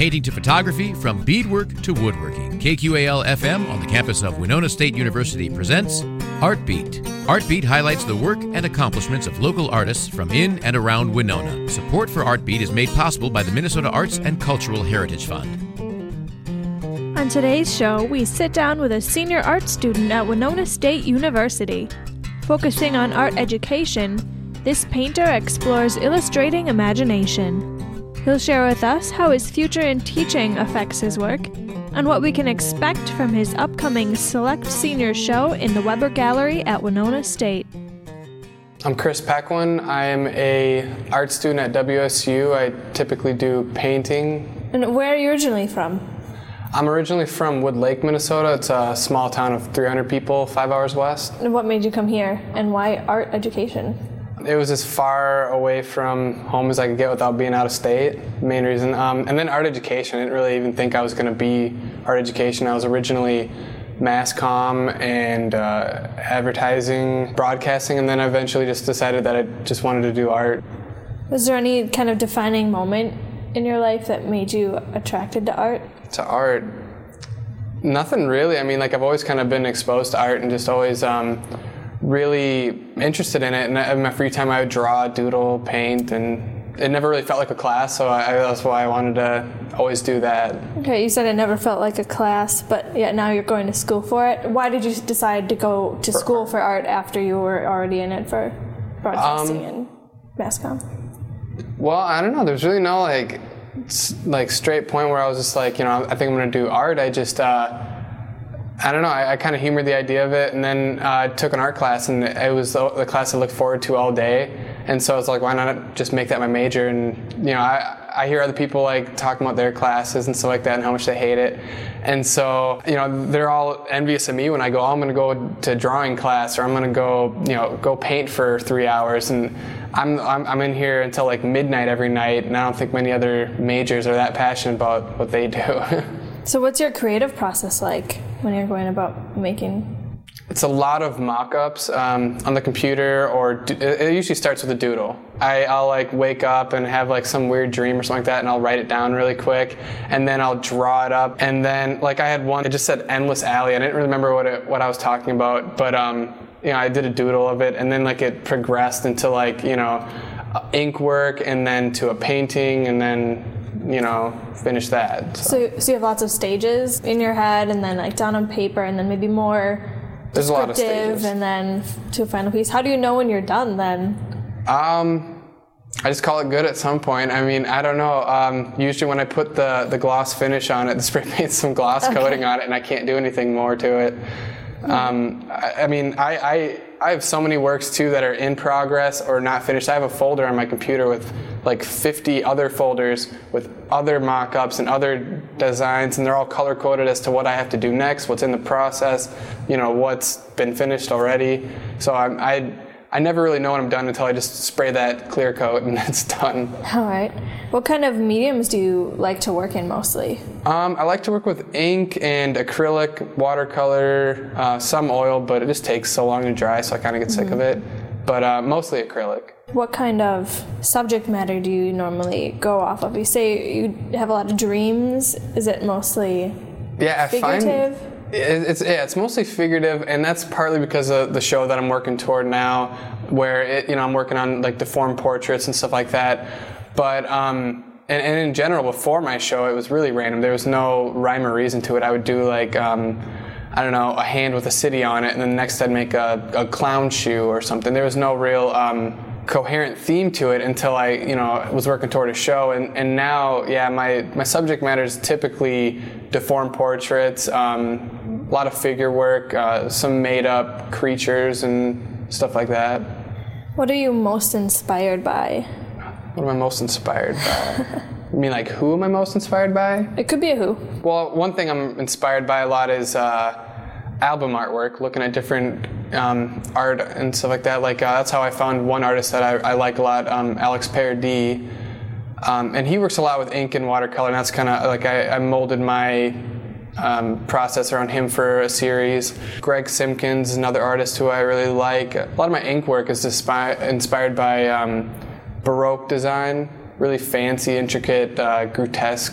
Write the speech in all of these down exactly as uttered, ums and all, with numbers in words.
painting to photography, from beadwork to woodworking, K Q A L F M on the campus of Winona State University presents Artbeat. Artbeat highlights the work and accomplishments of local artists from in and around Winona. Support for Artbeat is made possible by the Minnesota Arts and Cultural Heritage Fund. On today's show, we sit down with a senior art student at Winona State University. Focusing on art education, this painter explores illustrating imagination. He'll share with us how his future in teaching affects his work and what we can expect from his upcoming Select Senior Show in the Weber Gallery at Winona State. I'm Chris Pequin. I am a art student at W S U. I typically do painting. And where are you originally from? I'm originally from Wood Lake, Minnesota. It's a small town of three hundred people, five hours west. And what made you come here, and why art education? It was as far away from home as I could get without being out of state, main reason. Um, and then art education. I didn't really even think I was going to be art education. I was originally mass comm and uh, advertising, broadcasting, and then I eventually just decided that I just wanted to do art. Was there any kind of defining moment in your life that made you attracted to art? To art? Nothing really. I mean, like I've always kind of been exposed to art and just always um, really interested in it. And in my free time I would draw, doodle, paint, and it never really felt like a class, so I, that's why I wanted to always do that. Okay, you said it never felt like a class, but yet now you're going to school for it. Why did you decide to go to for school art. for art after you were already in it for broadcasting um, and mass comm? Well, I don't know. There's really no like like straight point where I was just like, you know, I think I'm going to do art. I just, uh, I don't know, I, I kind of humored the idea of it, and then uh, I took an art class, and it was the, the class I looked forward to all day, and so I was like, why not just make that my major? And, you know, I, I hear other people like talking about their classes and stuff like that and how much they hate it, and so, you know, they're all envious of me when I go, oh, I'm going to go to drawing class, or I'm going to go, you know, go paint for three hours, and I'm, I'm I'm in here until like midnight every night, and I don't think many other majors are that passionate about what they do. So what's your creative process like when you're going about making? It's a lot of mock-ups um, on the computer, or do, it usually starts with a doodle. I, I'll like wake up and have like some weird dream or something like that, and I'll write it down really quick, and then I'll draw it up. And then like I had one, it just said Endless Alley. I didn't remember what it, what I was talking about, but um, you know, I did a doodle of it, and then like it progressed into like, you know, ink work, and then to a painting, and then, you know, finish that. So. so, so you have lots of stages in your head, and then like down on paper, and then maybe more There's a lot of stages. And then to a final piece. How do you know when you're done then? Um, I just call it good at some point. I mean, I don't know. Um, usually when I put the, the gloss finish on it, the spray paint some gloss okay. coating on it, and I can't do anything more to it. Um, I, I mean, I, I I have so many works too that are in progress or not finished. I have a folder on my computer with like fifty other folders with other mock-ups and other designs, and they're all color-coded as to what I have to do next, what's in the process, you know, what's been finished already. So I'm, I I never really know when I'm done until I just spray that clear coat and it's done. All right. What kind of mediums do you like to work in mostly? Um, I like to work with ink and acrylic, watercolor, uh, some oil, but it just takes so long to dry, so I kind of get sick mm-hmm. of it. But uh, mostly acrylic. What kind of subject matter do you normally go off of? You say you have a lot of dreams. Is it mostly yeah, I figurative? Find it's yeah, it's mostly figurative, and that's partly because of the show that I'm working toward now, where it, you know, I'm working on like deformed portraits and stuff like that. But um, and, and in general, before my show, it was really random. There was no rhyme or reason to it. I would do like um, I don't know, a hand with a city on it, and then next I'd make a, a clown shoe or something. There was no real um, coherent theme to it until I, you know, was working toward a show. And, and now, yeah, my, my subject matter is typically deformed portraits, um, a lot of figure work, uh, some made-up creatures and stuff like that. What are you most inspired by? What am I most inspired by? You mean like who am I most inspired by? It could be a who. Well, one thing I'm inspired by a lot is uh, album artwork, looking at different um, art and stuff like that. Like uh, that's how I found one artist that I, I like a lot, um, Alex Paradis. Um, and he works a lot with ink and watercolor, and that's kind of like I, I molded my um, process around him for a series. Greg Simpkins is another artist who I really like. A lot of my ink work is inspi- inspired by um, Baroque design. Really fancy, intricate, uh, grotesque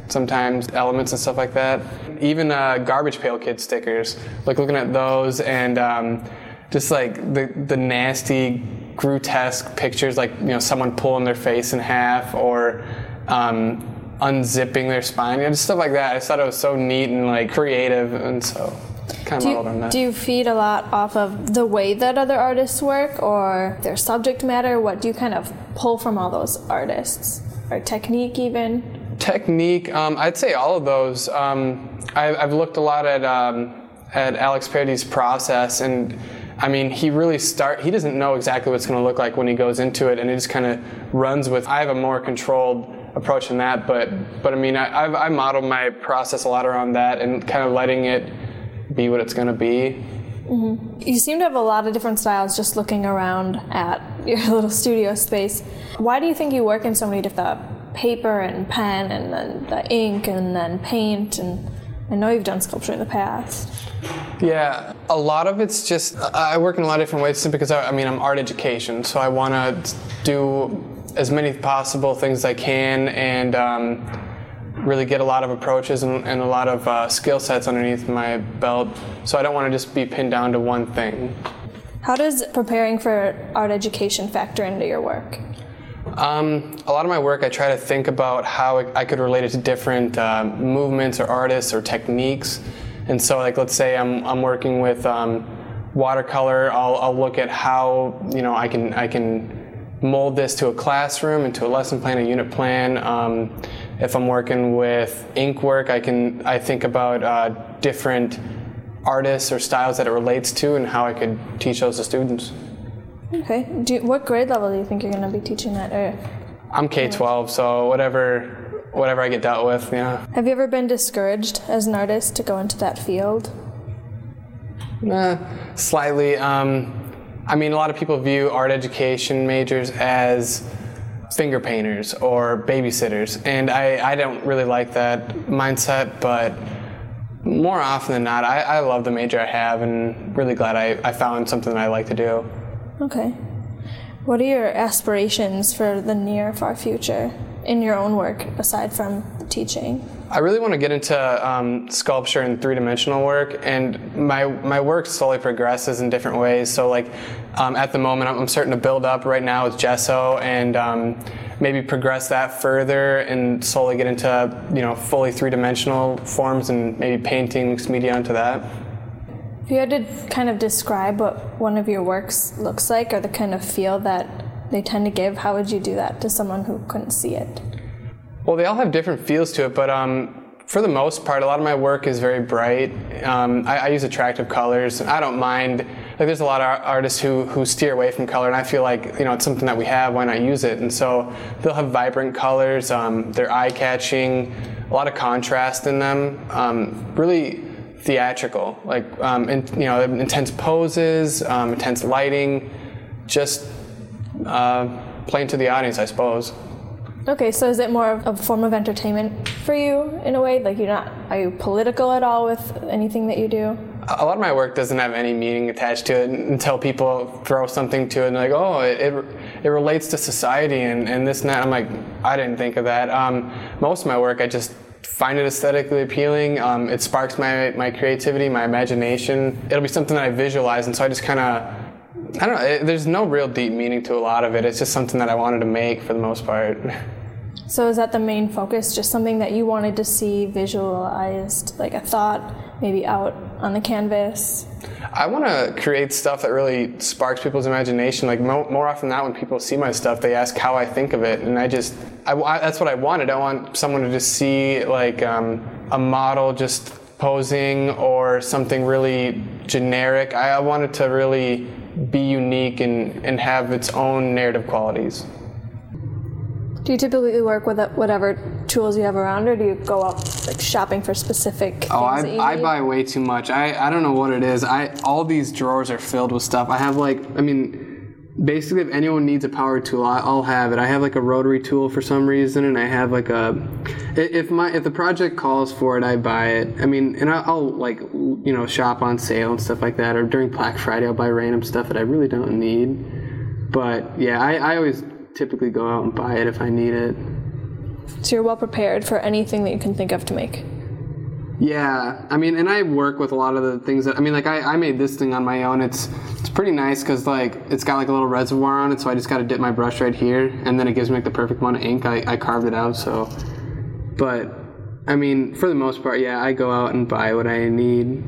sometimes, elements and stuff like that. Even uh, Garbage Pail Kid stickers, like looking at those and um, just like the the nasty, grotesque pictures, like, you know, someone pulling their face in half or um, unzipping their spine, you know, just stuff like that. I just thought it was so neat and like creative, and so kind of modeled on that. Do you feed a lot off of the way that other artists work or their subject matter? What do you kind of pull from all those artists? Or technique even? Technique, um, I'd say all of those. Um, I, I've looked a lot at um, at Alex Parady's process, and I mean, he really start. He doesn't know exactly what it's going to look like when he goes into it, and he just kind of runs with. I have a more controlled approach than that, but but I mean, I, I've I modeled my process a lot around that, and kind of letting it be what it's going to be. Mm-hmm. You seem to have a lot of different styles just looking around at your little studio space. Why do you think you work in so many different paper and pen and then the ink and then paint? And I know you've done sculpture in the past. Yeah, a lot of it's just, I work in a lot of different ways simply because, I, I mean, I'm art education, so I want to do as many possible things as I can and um, really get a lot of approaches and, and a lot of uh, skill sets underneath my belt, so I don't want to just be pinned down to one thing. How does preparing for art education factor into your work? Um, a lot of my work, I try to think about how I could relate it to different uh, movements or artists or techniques. And so, like, let's say I'm I'm working with um, watercolor. I'll I'll look at how, you know, I can I can mold this to a classroom, into a lesson plan, a unit plan. Um, if I'm working with ink work, I can I think about uh, different artists or styles that it relates to and how I could teach those to students. Okay. Do you, what grade level do you think you're going to be teaching that? Or I'm K twelve, so whatever whatever I get dealt with, yeah. Have you ever been discouraged as an artist to go into that field? Nah, slightly. Um, I mean, a lot of people view art education majors as finger painters or babysitters, and I, I don't really like that mindset, but more often than not, I, I love the major I have and really glad I, I found something that I like to do. Okay. What are your aspirations for the near, far future in your own work, aside from the teaching? I really want to get into um, sculpture and three-dimensional work, and my my work slowly progresses in different ways. So, like, um, at the moment, I'm starting to build up right now with gesso, and um, maybe progress that further, and slowly get into, you know, fully three-dimensional forms, and maybe painting, mixed media onto that. If you had to kind of describe what one of your works looks like, or the kind of feel that they tend to give, how would you do that to someone who couldn't see it? Well, they all have different feels to it, but um, for the most part, a lot of my work is very bright. Um, I, I use attractive colors. I don't mind. Like, there's a lot of artists who who steer away from color, and I feel like, you know, it's something that we have. Why not use it? And so they'll have vibrant colors. Um, they're eye-catching. A lot of contrast in them. Um, really theatrical, like um, in, you know, intense poses, um, intense lighting. Just uh, playing to the audience, I suppose. Okay, so is it more of a form of entertainment for you in a way? Like, you're not, are you political at all with anything that you do? A lot of my work doesn't have any meaning attached to it until people throw something to it and they're like, oh, it it, it relates to society and, and this and that. I'm like, I didn't think of that. Um, most of my work, I just find it aesthetically appealing. Um, it sparks my my creativity, my imagination. It'll be something that I visualize, and so I just kind of, I don't know, it, there's no real deep meaning to a lot of it. It's just something that I wanted to make for the most part. So is that the main focus, just something that you wanted to see visualized, like a thought, maybe out on the canvas? I want to create stuff that really sparks people's imagination. Like, mo- more often than not, when people see my stuff, they ask how I think of it, and I just, I, I, that's what I wanted. I want someone to just see, like, um, a model just posing or something really generic. I, I want it to really be unique and, and have its own narrative qualities. Do you typically work with whatever tools you have around, or do you go out like shopping for specific things Oh, I, that you I need? buy way too much. I, I don't know what it is. I all these drawers are filled with stuff. I have like, I mean, basically if anyone needs a power tool, I, I'll have it. I have like a rotary tool for some reason, and I have like a, if my if the project calls for it, I buy it. I mean, and I'll, I'll like, you know, shop on sale and stuff like that, or during Black Friday I'll buy random stuff that I really don't need. But yeah, I, I always typically go out and buy it if I need it. So you're well prepared for anything that you can think of to make. Yeah, I mean, and I work with a lot of the things that, I mean, like, I, I made this thing on my own. It's it's pretty nice because, like, it's got, like, a little reservoir on it, so I just got to dip my brush right here, and then it gives me, like, the perfect amount of ink. I, I carved it out, so. But, I mean, for the most part, yeah, I go out and buy what I need.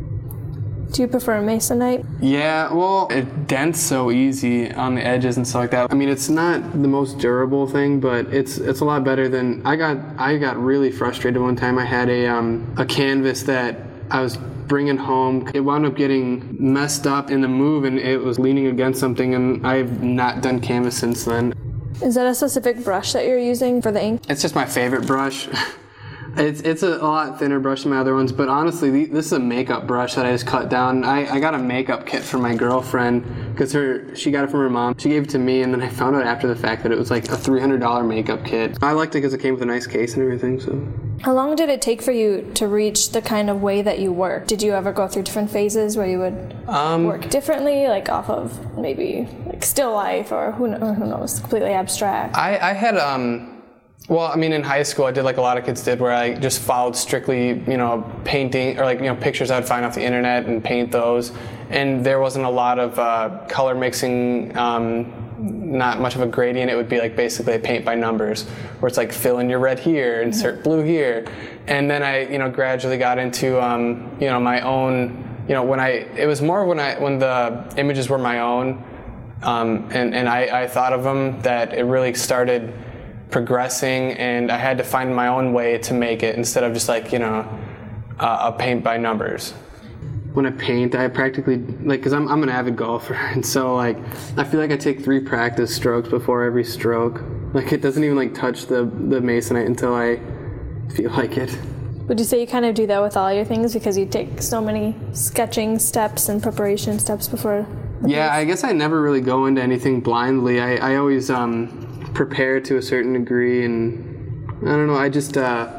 Do you prefer masonite? Yeah, well, it dents so easy on the edges and stuff like that. I mean, it's not the most durable thing, but it's it's a lot better than I got. I got really frustrated one time. I had a um, a canvas that I was bringing home. It wound up getting messed up in the move, and it was leaning against something. And I've not done canvas since then. Is that a specific brush that you're using for the ink? It's just my favorite brush. It's it's a, a lot thinner brush than my other ones, but honestly, the, this is a makeup brush that I just cut down. I, I got a makeup kit for my girlfriend because her she got it from her mom. She gave it to me, and then I found out after the fact that it was like a three hundred dollars makeup kit. I liked it because it came with a nice case and everything. So. How long did it take for you to reach the kind of way that you work? Did you ever go through different phases where you would um, work differently, like off of maybe like still life or who knows, who knows completely abstract? I, I had... um. Well, I mean, in high school, I did like a lot of kids did, where I just followed strictly, you know, painting or like, you know, pictures I would find off the internet and paint those. And there wasn't a lot of uh, color mixing, um, not much of a gradient. It would be like basically a paint by numbers, where it's like fill in your red here, insert mm-hmm. blue here. And then I, you know, gradually got into, um, you know, my own, you know, when I, it was more when I, when the images were my own, um, and, and I, I thought of them, that it really started progressing, and I had to find my own way to make it instead of just like, you know, uh, a paint by numbers. When I paint, I practically, like, because I'm, I'm an avid golfer, and so, like, I feel like I take three practice strokes before every stroke. Like, it doesn't even, like, touch the, the masonite until I feel like it. Would you say you kind of do that with all your things because you take so many sketching steps and preparation steps before? Yeah, I guess I never really go into anything blindly. I, I always, um... prepare to a certain degree, and I don't know, I just uh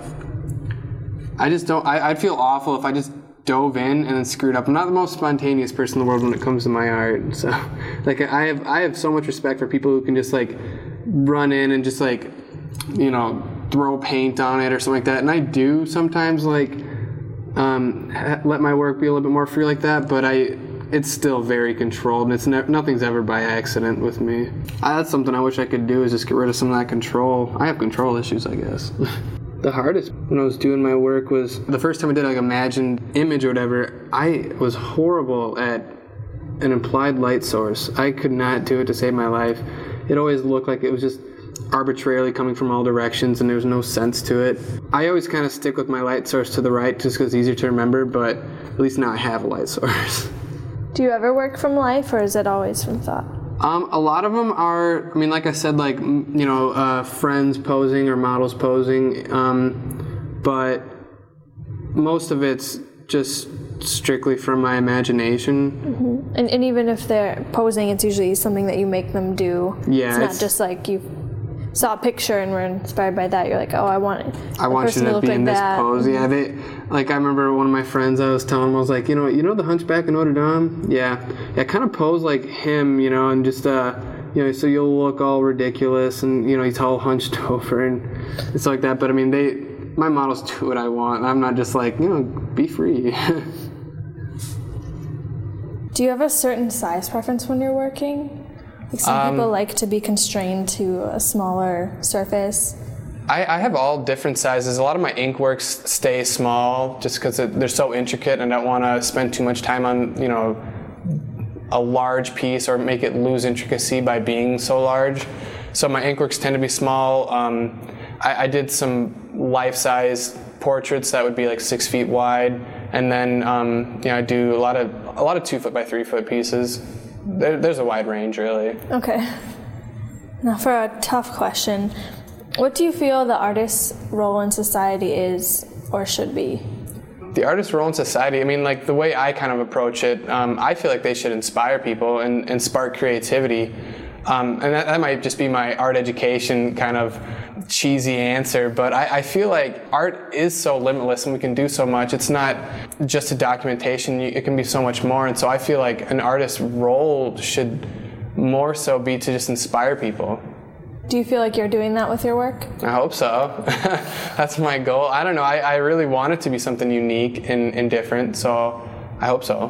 I just don't I, I'd feel awful if I just dove in and then screwed up. I'm not the most spontaneous person in the world when it comes to my art, so like I have I have so much respect for people who can just like run in and just like, you know, throw paint on it or something like that, and I do sometimes like um let my work be a little bit more free like that, but I it's still very controlled, and it's ne- nothing's ever by accident with me. I, that's something I wish I could do, is just get rid of some of that control. I have control issues, I guess. The hardest when I was doing my work was the first time I did like imagined image or whatever. I was horrible at an implied light source. I could not do it to save my life. It always looked like it was just arbitrarily coming from all directions, and there was no sense to it. I always kind of stick with my light source to the right just because it's easier to remember, but at least now I have a light source. Do you ever work from life, or is it always from thought? Um, a lot of them are, I mean, like I said, like, you know, uh, friends posing or models posing, um, but most of it's just strictly from my imagination. Mm-hmm. And, and even if they're posing, it's usually something that you make them do. Yeah, it's not it's, just like you saw a picture and were inspired by that. You're like, oh, I want it. I want you to, to be like in this that. pose. Yeah, they, like I remember one of my friends, I was telling him, I was like, you know, you know the Hunchback of Notre Dame? Yeah, yeah, kind of pose like him, you know, and just, uh, you know, so you'll look all ridiculous, and you know, he's all hunched over and it's like that. But I mean, they, my models do what I want. I'm not just like, you know, be free. Do you have a certain size preference when you're working? Like some um, people like to be constrained to a smaller surface. I, I have all different sizes. A lot of my ink works stay small just because they're so intricate, and I don't want to spend too much time on, you know, a large piece or make it lose intricacy by being so large. So my ink works tend to be small. Um, I, I did some life-size portraits that would be like six feet wide, and then um, you know, I do a lot of a lot of two foot by three foot pieces. There, there's a wide range, really. Okay. Now for a tough question, what do you feel the artist's role in society is or should be? The artist's role in society, I mean, like the way I kind of approach it, um, I feel like they should inspire people and, and spark creativity. Um, and that, that might just be my art education kind of cheesy answer, but I, I feel like art is so limitless and we can do so much. It's not just a documentation, it can be so much more. And so I feel like an artist's role should more so be to just inspire people. Do you feel like you're doing that with your work? I hope so. That's my goal. I don't know. I, I really want it to be something unique and, and different, so I hope so.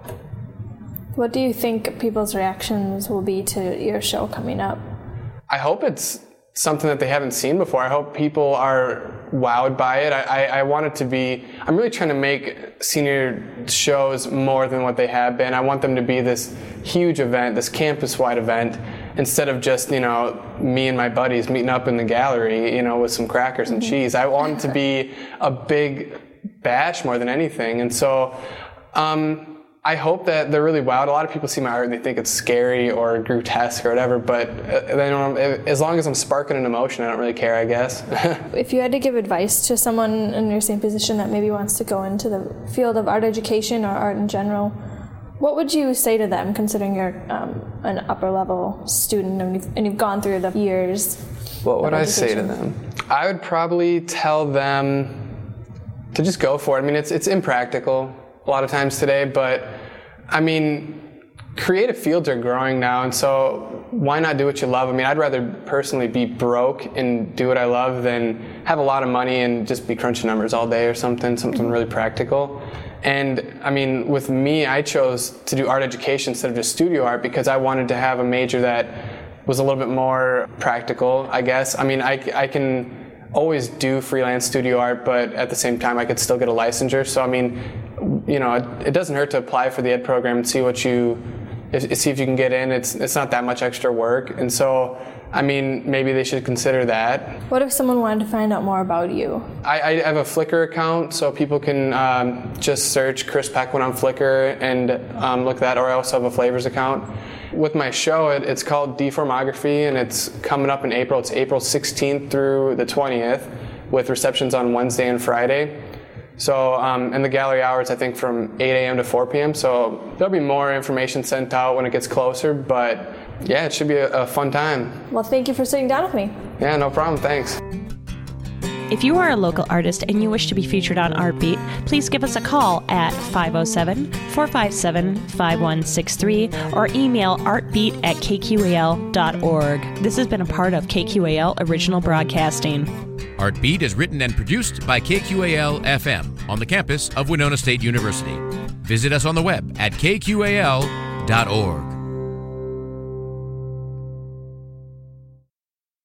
What do you think people's reactions will be to your show coming up? I hope it's something that they haven't seen before. I hope people are wowed by it. I, I, I want it to be, I'm really trying to make senior shows more than what they have been. I want them to be this huge event, this campus-wide event, instead of just, you know, me and my buddies meeting up in the gallery, you know, with some crackers and cheese. I want it to be a big bash more than anything. And so, um, I hope that they're really wowed. A lot of people see my art and they think it's scary or grotesque or whatever, but they don't, as long as I'm sparking an emotion, I don't really care, I guess. If you had to give advice to someone in your same position that maybe wants to go into the field of art education or art in general, what would you say to them, considering you're um, an upper-level student and you've, and you've gone through the years? What would I say to them? I would probably tell them to just go for it. I mean, it's it's impractical a lot of times today, but I mean, creative fields are growing now, and so why not do what you love? I mean, I'd rather personally be broke and do what I love than have a lot of money and just be crunching numbers all day or something, something really practical. And I mean, with me, I chose to do art education instead of just studio art because I wanted to have a major that was a little bit more practical, I guess. I mean, I, I can always do freelance studio art, but at the same time I could still get a licensure. So I mean, you know, it, it doesn't hurt to apply for the ed program and see what you, if, see if you can get in. It's it's not that much extra work, and so I mean, maybe they should consider that. What if someone wanted to find out more about you? I, I have a Flickr account, so people can um, just search Chris Pequin on Flickr and um, look at that, or I also have a Flavors account. With my show, it, it's called Deformography, and it's coming up in April. It's April sixteenth through the twentieth, with receptions on Wednesday and Friday. So, um, and the gallery hours, I think, from eight a.m. to four p.m. So there'll be more information sent out when it gets closer, but yeah, it should be a, a fun time. Well, thank you for sitting down with me. Yeah, no problem. Thanks. If you are a local artist and you wish to be featured on Artbeat, please give us a call at five oh seven, four five seven, five one six three or email artbeat at k q a l dot org. This has been a part of K Q A L Original Broadcasting. Artbeat is written and produced by K Q A L F M on the campus of Winona State University. Visit us on the web at k q a l dot org.